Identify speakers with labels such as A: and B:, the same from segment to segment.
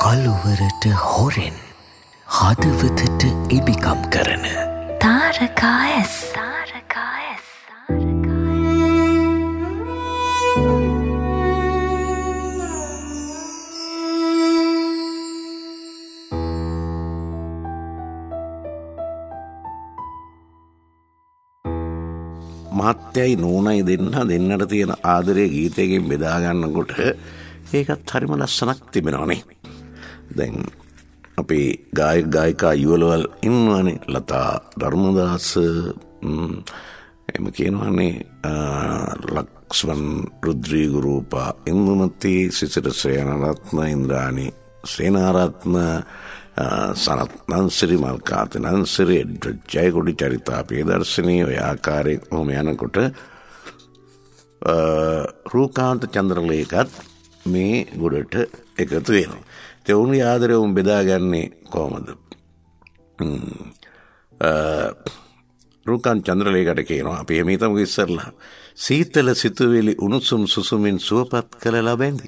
A: කළුවරට හොරෙන් හදවතට ඉබිකම් කරන තාරකාඇස්
B: මහත්තයයි නෝනයි දෙන්නට තියෙන ආදරය ගීතයකින් බෙදාගන්නකොට ඒකත් හරිම ලස්සනක් තිබෙනවනේ. දැන් අපේ ගායිකා යුවලවල් ඉන්නවනේ, ලතා ධර්මදාස, එම කියනවනේ ලක්ෂ්මන් රුද්‍රී ගුරූපා, ඉන්දුමති, සිසිර සේනරත්න, ඉන්ද්‍රාණි සේනාරත්න, සනත් නන්සිරි, මල්කාත නන්සිරි, ජයකොඩි, චරිතා ප්‍රියදර්ශනී, ඔය ආකාරයෙන් ඔහොම යනකොට රූකාන්ත චන්ද්‍රලේකත් මේ ගොඩට එකතු වෙනවා. ඔවුන්ගේ ආදරය ඔවුන් බෙදාගන්නේ කොහොමද? රූකාන්ත චන්ද්‍රලේකට කියනවා අපි එහෙම හිතමු ඉස්සරලා, සීතල සිතුවිලි උණුසුම් සුසුමින් සුවපත් කළ ලබැඳි.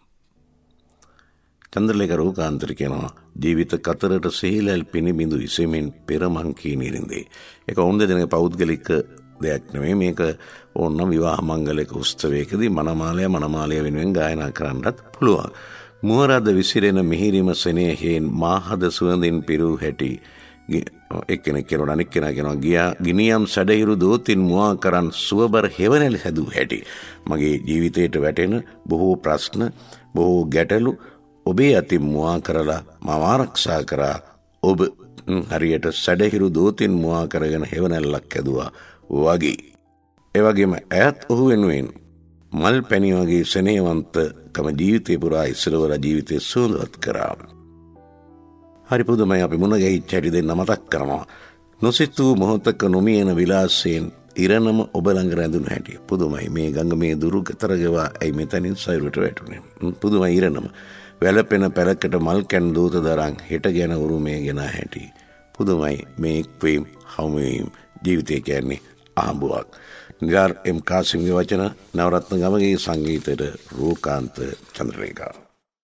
B: චන්ද්‍රලේඛ රූකාන්තර කියනවා ජීවිත කතරට සිහිලල් පිනිබිඳු ඉසෙමින් පෙරමංකී නිරින්දේ. ඒක ඔවුන් දෙදෙනාගේ පෞද්ගලික දෙයක් නෙමෙයි. මේක ඕනනම් විවාහ මංගලික උත්සවයකදී මනමාලය වෙනුවෙන් ගායනා කරන්නත් පුළුවන්. මුවරද විසිරෙන මිහිරිම සෙනෙහෙන් මාහද සුවඳින් පිරූ හැටි එක්කෙනෙක් කියනවා, අනික් කෙනා කියනවා ගිනියම් සැඩහිරු දෝතින් මුවා කරන් සුවබර හෙවණැලි හැදූ හැටි. මගේ ජීවිතයට වැටෙන බොහෝ ප්‍රශ්න, බොහෝ ගැටලු ඔබේ අතින් මුවා කරලා මම ආරක්ෂා කරා. ඔබ හරියට සැඩහිරු දෝතින් මුවා කරගෙන හෙවණැල්ලක් හැදුවා වගේ. ඒ වගේම ඈත් ඔහු වෙනුවෙන් මල් පැණි වගේ සෙනෙහවන්තකම ජීවිතේ පුරා ඉස්සරවලා ජීවිතේ සුවඳවත් කරා. හරි පුදුමයි. අපි මුණ ගැහිච්ච හැටි දෙන්න මතක් කරනවා. නොසිතූ මොහොතක නොමියන විලාසයෙන් ඉරණම ඔබ ළඟ රැඳුණු හැටි. පුදුමයි. මේ ගඟ මේ දුරු ගතරගවා ඇයි මෙතනින් සයුරට වැටුනේ. පුදුමයි. ඉරණම වැළපෙන පැලකට මල් කැන් දූත දරන් හෙට ගැන උරුමේ ගෙන හැටි. පුදුමයි. මේ එක්වීම්, හමුවීම්, ජීවිතය කියන්නේ ආඹුවක්. නිගාර් එම් කාසිම්ගේ වචන, නවරත්න ගමගේ සංගීතයට රූකාන්ත චන්ද්‍රලේඛා.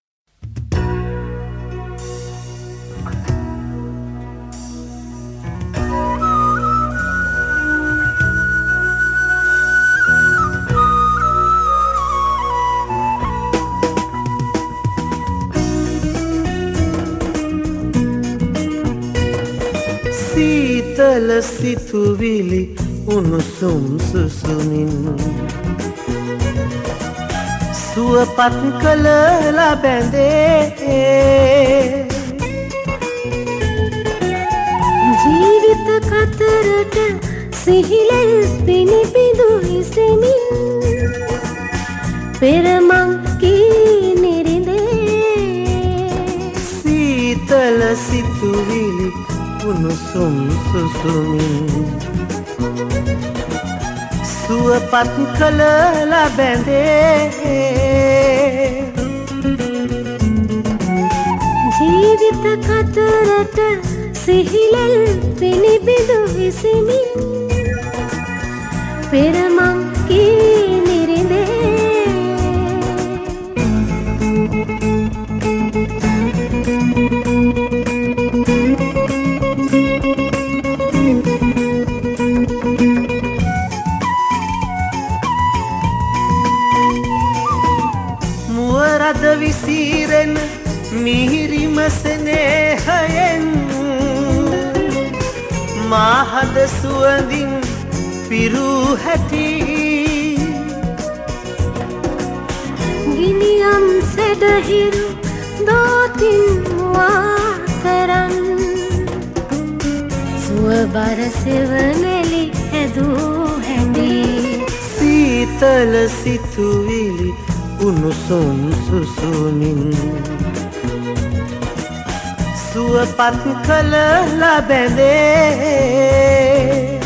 C: සීතල සිතුවිලි උණුසුම් සුසුමින් සුවපත් කළ ලබැඳේ.
D: ජීවිත කතරට සිහිලෙල් පිනිබිඳු ඉසෙමින් පෙරමංකී නිරිඳේ.
C: සීතල සිතුවිලි උණුසුම් සුසුමින් සුවපත් කළ ලබැඳේ.
D: ජීවිත කතරට සිහිලෙල් පිනිබිඳු ඉසෙමින් පෙරමංකී නිරිඳේ.
C: මුවරද විසිරෙන මිහිරිම සෙනෙහයෙන් මාහද සුවඳින් පිරූ හැටි.
D: ගිනියම් සැඩහිරු දෝතින් මුවා කරන් සුවබර සෙවණැලි හැදූ හැටි.
C: සීතල සිතුවිලි උණුසුම් සුසුමින් සුවපත් කළ ලබැඳේ.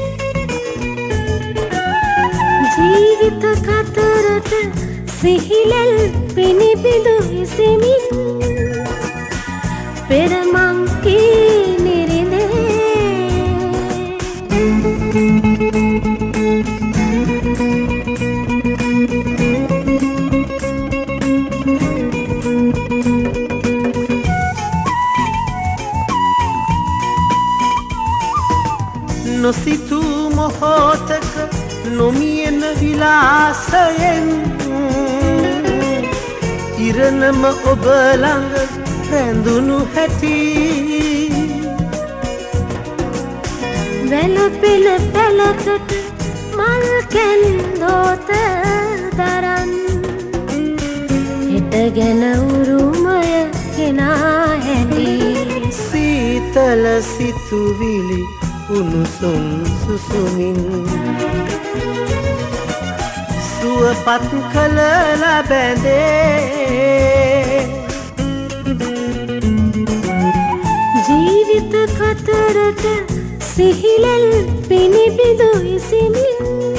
D: ජීවිත කතරට සිහිලෙල් පිනිබිඳු ඉසෙමින් පෙරමංකී නිරිඳේ.
C: නොමියෙන විලාසයෙන් ඉරණම ඔබ ළඟ රැඳුණු හැටි
D: වැළපෙන පැලකට මල් කැන්දෝත දරන් හිට ගැන උරුමය කෙනා හැටි
C: සීතල සිතුවිලි උණුසුම් සුසුමින් සුවපත් කළ ලබැඳේ
D: ජීවිත කතරට සිහිලෙල් පිනිබිදු ඉසිමින්